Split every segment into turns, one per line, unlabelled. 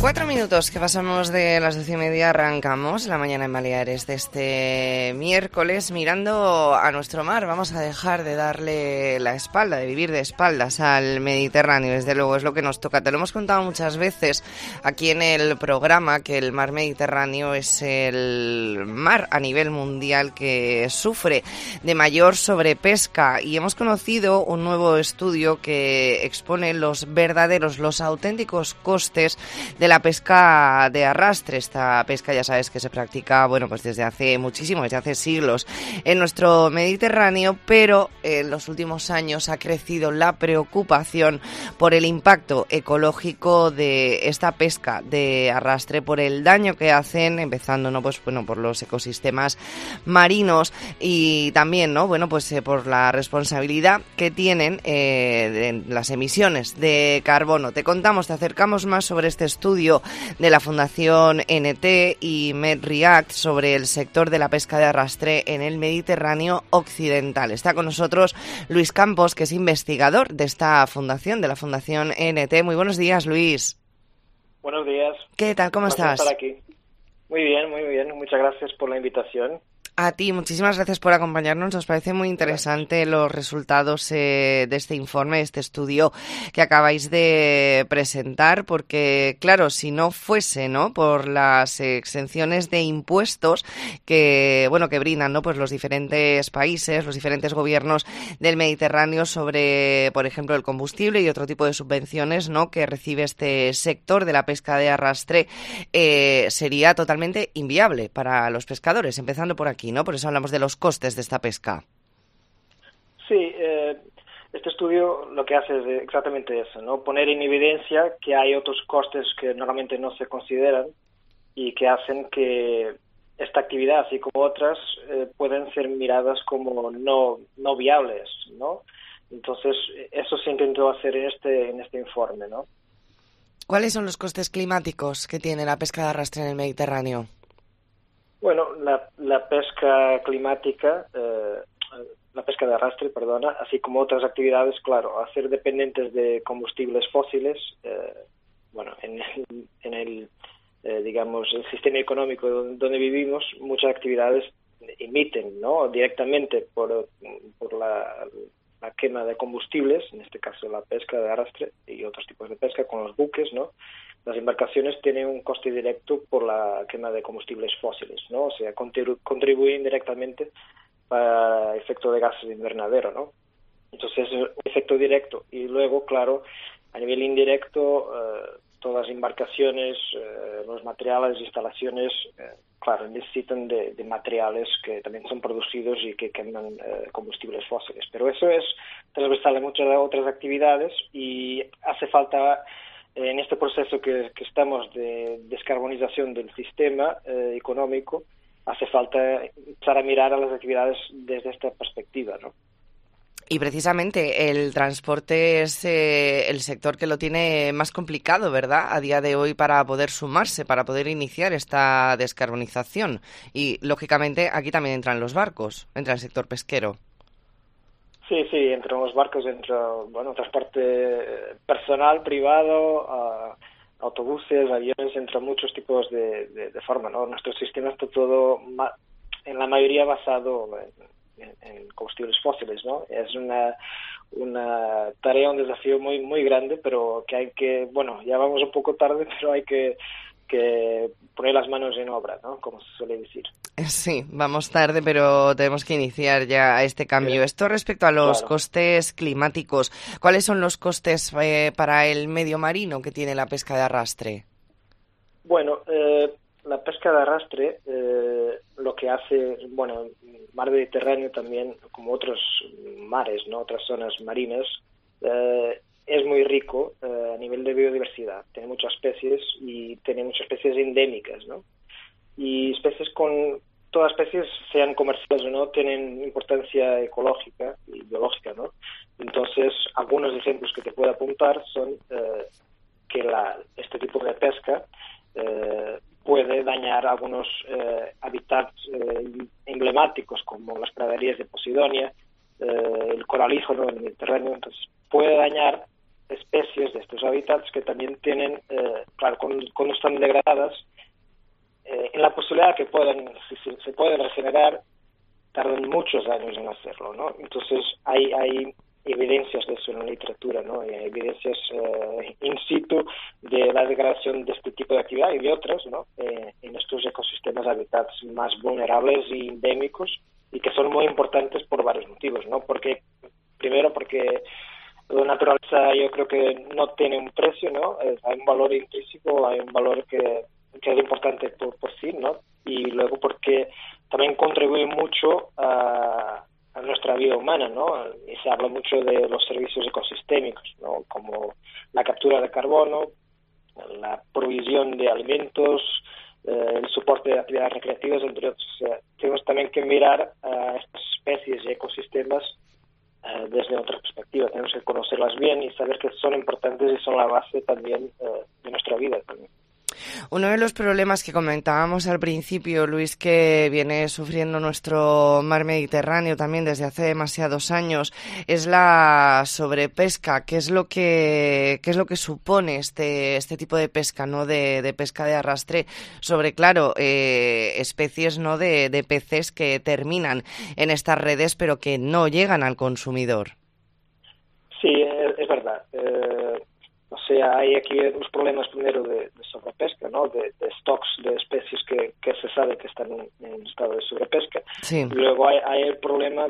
4 minutos que pasamos de las 12:30, arrancamos la mañana en Baleares de este miércoles mirando a nuestro mar. Vamos a dejar de darle la espalda, de vivir de espaldas al Mediterráneo, desde luego es lo que nos toca. Te lo hemos contado muchas veces aquí en el programa, que el mar Mediterráneo es el mar a nivel mundial que sufre de mayor sobrepesca, y hemos conocido un nuevo estudio que expone los auténticos costes de la pesca de arrastre. Esta pesca, ya sabes, que se practica, pues desde hace muchísimo, desde hace siglos en nuestro Mediterráneo, pero en los últimos años ha crecido la preocupación por el impacto ecológico de esta pesca de arrastre, por el daño que hacen, empezando, por los ecosistemas marinos, y también, por la responsabilidad que tienen en las emisiones de carbono. Te acercamos más sobre este estudio de la Fundación NT y MedReact sobre el sector de la pesca de arrastre en el Mediterráneo occidental. Está con nosotros Luis Campos, que es investigador de esta fundación, de la Fundación NT. Muy buenos días, Luis.
Buenos días.
¿Qué tal? ¿Cómo estás?
Estar aquí. Muy bien, muy bien. Muchas gracias por la invitación.
A ti, muchísimas gracias por acompañarnos. Nos parece muy interesante los resultados de este informe, este estudio que acabáis de presentar, porque, claro, si no fuese, por las exenciones de impuestos que brindan, los diferentes países, los diferentes gobiernos del Mediterráneo sobre, por ejemplo, el combustible y otro tipo de subvenciones, que recibe este sector de la pesca de arrastre, sería totalmente inviable para los pescadores, empezando por aquí. Por eso hablamos de los costes de esta pesca.
Sí, este estudio lo que hace es exactamente eso, poner en evidencia que hay otros costes que normalmente no se consideran y que hacen que esta actividad, así como otras, pueden ser miradas como no viables, ¿no? Entonces, eso se intentó hacer en este informe, ¿no?
¿Cuáles son los costes climáticos que tiene la pesca de arrastre en el Mediterráneo?
Bueno, la pesca climática, la pesca de arrastre, así como otras actividades, claro, al ser dependientes de combustibles fósiles, en el sistema económico donde vivimos, muchas actividades emiten, directamente por la quema de combustibles, en este caso la pesca de arrastre y otros tipos de pesca con los buques, ¿no? Las embarcaciones tienen un coste directo por la quema de combustibles fósiles, ¿no? O sea, contribuyen directamente para efecto de gases de invernadero, ¿no? Entonces, es un efecto directo. Y luego, claro, a nivel indirecto, todas las embarcaciones, los materiales, instalaciones, claro, necesitan de materiales que también son producidos y que queman combustibles fósiles. Pero eso es transversal a muchas otras actividades y hace falta, en este proceso que estamos de descarbonización del sistema económico, hace falta empezar a mirar a las actividades desde esta perspectiva, ¿no?
Y precisamente el transporte es el sector que lo tiene más complicado, ¿verdad?, a día de hoy, para poder sumarse, para poder iniciar esta descarbonización. Y, lógicamente, aquí también entran los barcos, entra el sector pesquero.
Sí, entran los barcos, entra transporte personal, privado, autobuses, aviones, entran muchos tipos de forma, ¿no? Nuestro sistema está todo, en la mayoría, basado en combustibles fósiles, ¿no? Es una tarea, un desafío muy muy grande, pero que hay que, ya vamos un poco tarde, pero hay que poner las manos en obra, ¿no?, como se suele decir.
Sí, vamos tarde, pero tenemos que iniciar ya este cambio. Esto respecto a los costes climáticos, ¿cuáles son los costes para el medio marino que tiene la pesca de arrastre?
Bueno, la pesca de arrastre, lo que hace, el mar Mediterráneo también, como otros mares, ¿no?, otras zonas marinas, es muy rico a nivel de biodiversidad. Tiene muchas especies y tiene muchas especies endémicas, ¿no? Y todas especies, sean comerciales o no, tienen importancia ecológica y biológica, ¿no? Entonces, algunos ejemplos que te puedo apuntar son que este tipo de pesca puede dañar algunos hábitats emblemáticos, como las praderías de Posidonia, el coralijo, ¿no?, en el Mediterráneo. Entonces, puede dañar especies, de estos hábitats, que también tienen, claro, cuando están degradadas, en la posibilidad que si se pueden regenerar, tardan muchos años en hacerlo, ¿no? Entonces hay evidencias de eso en la literatura, ¿no? Hay evidencias in situ de la degradación de este tipo de actividad y de otras, ¿no? En estos ecosistemas, hábitats más vulnerables y endémicos, y que son muy importantes por varios motivos, ¿no? Primero porque la naturaleza, yo creo que no tiene un precio, ¿no? Hay un valor intrínseco, hay un valor que es importante por sí, ¿no? Y luego porque también contribuye mucho a nuestra vida humana, ¿no? Y se habla mucho de los servicios ecosistémicos, ¿no? Como la captura de carbono, la provisión de alimentos, el soporte de actividades recreativas, entre otros. O sea, tenemos también que mirar a estas especies y ecosistemas desde otra perspectiva. Tenemos que conocerlas bien y saber que son importantes y son la base también de nuestra vida también.
Uno de los problemas que comentábamos al principio, Luis, que viene sufriendo nuestro mar Mediterráneo también desde hace demasiados años, es la sobrepesca. ¿Qué es lo que supone este tipo de pesca, no de pesca de arrastre sobre, claro, especies, no de peces que terminan en estas redes pero que no llegan al consumidor?
Sí, es verdad. O sea, hay aquí unos problemas primero de sobrepesca, ¿no? De stocks de especies que se sabe que están en estado de sobrepesca.
Sí.
Luego hay el problema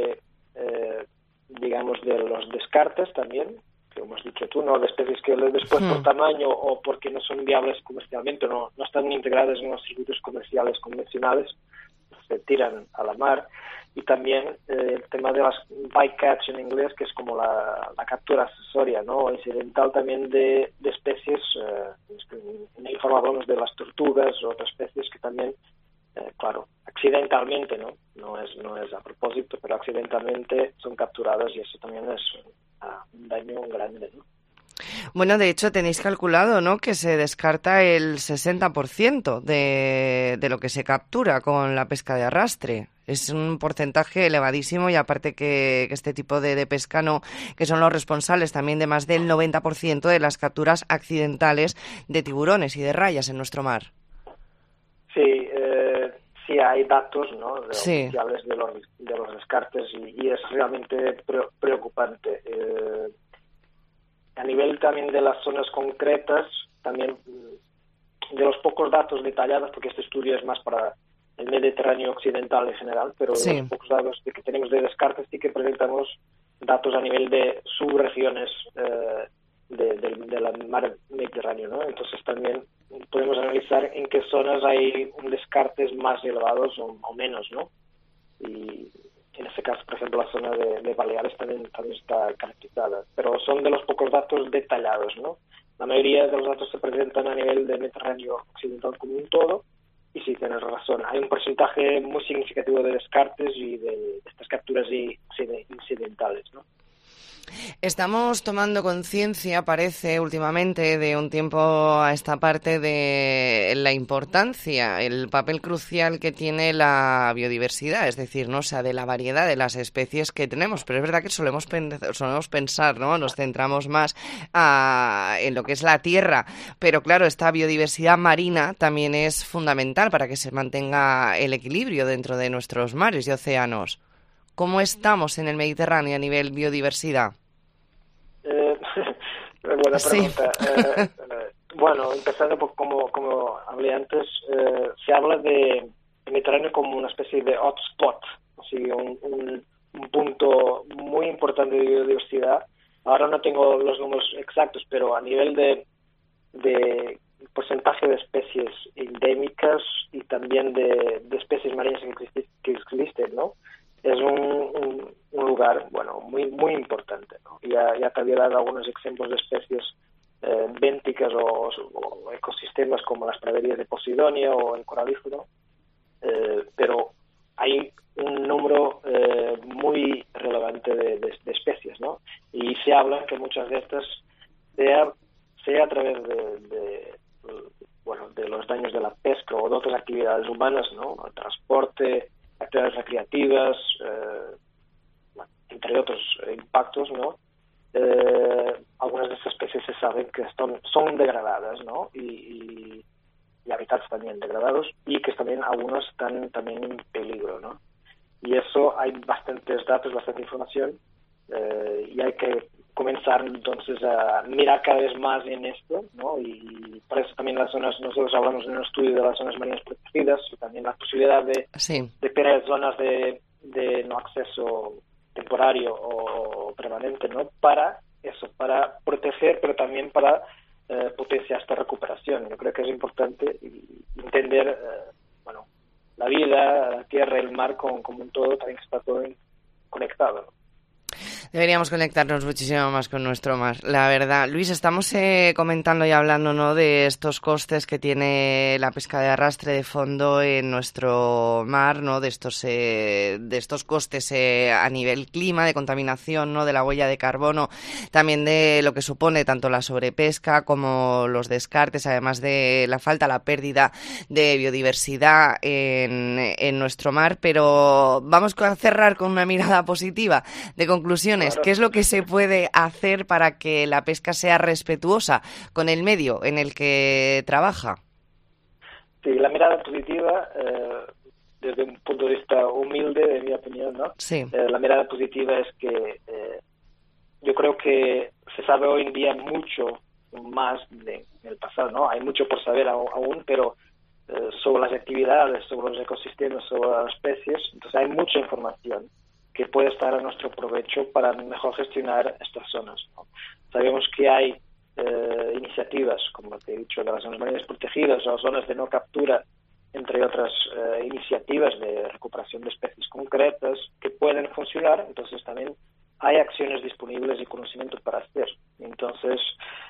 digamos, de los descartes también, que hemos dicho tú, ¿no? De especies que después por tamaño o porque no son viables comercialmente, no están integradas en los circuitos comerciales convencionales, se tiran a la mar. Y también el tema de las bycatch en inglés, que es como la captura accesoria, ¿no? O incidental también de especies, en el informe hablamos de las tortugas o otras especies que también, claro, accidentalmente, ¿no? No es a propósito, pero accidentalmente son capturadas y eso también es un daño grande, ¿no?
Bueno, de hecho tenéis calculado, ¿no?, que se descarta el 60% de lo que se captura con la pesca de arrastre. Es un porcentaje elevadísimo y aparte que este tipo de pesca que son los responsables también de más del 90% de las capturas accidentales de tiburones y de rayas en nuestro mar.
Sí, sí hay datos, ¿no?, oficiales de los descartes y es realmente preocupante. A nivel también de las zonas concretas, también de los pocos datos detallados, porque este estudio es más para el Mediterráneo occidental en general, pero de los pocos datos que tenemos de descartes sí que presentamos datos a nivel de subregiones del mar Mediterráneo, ¿no? Entonces también podemos analizar en qué zonas hay descartes más elevados o menos, ¿no? Y en este caso, por ejemplo, la zona de Baleares también está caracterizada, pero son de los pocos datos detallados, ¿no? La mayoría de los datos se presentan a nivel del Mediterráneo occidental como un todo, y sí, tienes razón, hay un porcentaje muy significativo de descartes y de estas capturas incidentales, ¿no?
Estamos tomando conciencia, parece, últimamente, de un tiempo a esta parte, de la importancia, el papel crucial que tiene la biodiversidad, es decir, ¿no?, o sea, de la variedad de las especies que tenemos. Pero es verdad que solemos pensar, ¿no?, nos centramos más en lo que es la tierra, pero claro, esta biodiversidad marina también es fundamental para que se mantenga el equilibrio dentro de nuestros mares y océanos. ¿Cómo estamos en el Mediterráneo a nivel biodiversidad?
Buena pregunta. Bueno, empezando por como hablé antes, se habla de Mediterráneo como una especie de hotspot, así un punto muy importante de biodiversidad. Ahora no tengo los números exactos, pero a nivel de porcentaje de especies endémicas y también de especies marinas que existen, ¿no? Es un lugar, bueno, muy muy importante, ¿no? Ya te había dado algunos ejemplos de especies bénticas o ecosistemas como las praderías de Posidonia o el coralífero, pero hay un número muy relevante de especies, ¿no? Y se habla que muchas de estas, sea a través de los daños de la pesca o de otras actividades humanas, ¿no?, el transporte, actividades recreativas, entre otros impactos, ¿no?, algunas de esas especies se saben que son degradadas, ¿no? Y hábitats también degradados, y que también algunos están también en peligro, ¿no? Y eso hay bastantes datos, bastante información, y hay que comenzar entonces a mirar cada vez más en esto, ¿no? Y por eso también las zonas, nosotros hablamos en un estudio de las zonas marinas protegidas, y también la posibilidad de tener zonas de no acceso temporario o permanente, ¿no? Para eso, para proteger, pero también para potenciar esta recuperación. Yo creo que es importante entender, la vida, la tierra, el mar como un todo, también está todo conectado, ¿no?
Deberíamos conectarnos muchísimo más con nuestro mar, la verdad. Luis, estamos comentando y hablando, ¿no?, de estos costes que tiene la pesca de arrastre de fondo en nuestro mar, ¿no?, de estos costes a nivel clima, de contaminación, ¿no?, de la huella de carbono, también de lo que supone tanto la sobrepesca como los descartes, además de la falta, la pérdida de biodiversidad en nuestro mar. Pero vamos a cerrar con una mirada positiva de conclusión.
Claro.
¿Qué es lo que se puede hacer para que la pesca sea respetuosa con el medio en el que trabaja?
Sí, la mirada positiva, desde un punto de vista humilde, de mi opinión, ¿no?
Sí.
La mirada positiva es que yo creo que se sabe hoy en día mucho más en el pasado, ¿no? Hay mucho por saber aún, pero sobre las actividades, sobre los ecosistemas, sobre las especies, entonces hay mucha información que puede estar a nuestro provecho para mejor gestionar estas zonas, ¿no? Sabemos que hay iniciativas, como te he dicho, de las zonas marinas protegidas o zonas de no captura, entre otras iniciativas de recuperación de especies concretas que pueden funcionar. Entonces también hay acciones disponibles y conocimiento para hacer. Entonces,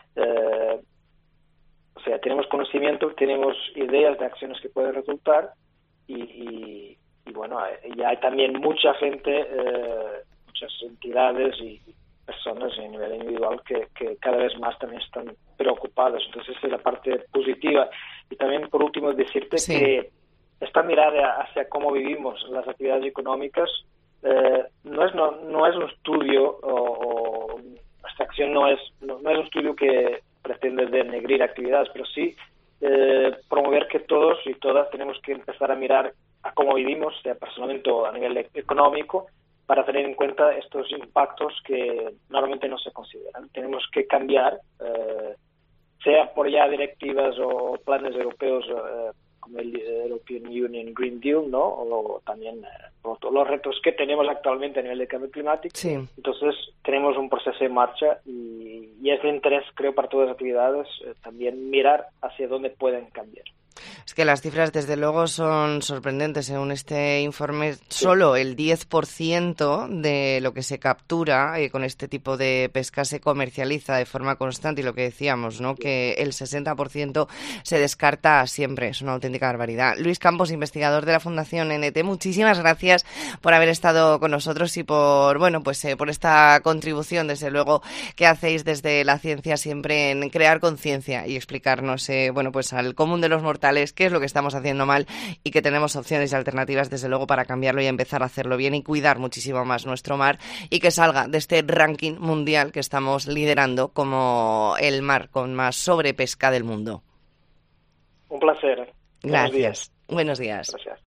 tenemos conocimiento, tenemos ideas de acciones que pueden resultar, y bueno, ya hay también mucha gente, muchas entidades y personas a nivel individual que cada vez más también están preocupadas. Entonces, esa es la parte positiva. Y también, por último, decirte que esta mirada hacia cómo vivimos las actividades económicas no es un estudio, o esta acción no es un estudio que pretende denegrir actividades, pero sí promover que todos y todas tenemos que empezar a mirar a cómo vivimos, sea personalmente o a nivel económico, para tener en cuenta estos impactos que normalmente no se consideran. Tenemos que cambiar, sea por ya directivas o planes europeos como el European Union Green Deal, ¿no? O también por todos los retos que tenemos actualmente a nivel de cambio climático.
Sí.
Entonces, tenemos un proceso en marcha y es de interés, creo, para todas las actividades también mirar hacia dónde pueden cambiar.
Es que las cifras, desde luego, son sorprendentes. Según este informe, solo el 10% de lo que se captura con este tipo de pesca se comercializa de forma constante, y lo que decíamos, ¿no?, que el 60% se descarta siempre. Es una auténtica barbaridad. Luis Campos, investigador de la Fundación NT, muchísimas gracias por haber estado con nosotros y por esta contribución, desde luego, que hacéis desde la ciencia siempre en crear conciencia y explicarnos al común de los mortales qué es lo que estamos haciendo mal, y que tenemos opciones y alternativas, desde luego, para cambiarlo y empezar a hacerlo bien y cuidar muchísimo más nuestro mar, y que salga de este ranking mundial que estamos liderando como el mar con más sobrepesca del mundo.
Un placer.
Gracias. Buenos días.
Gracias.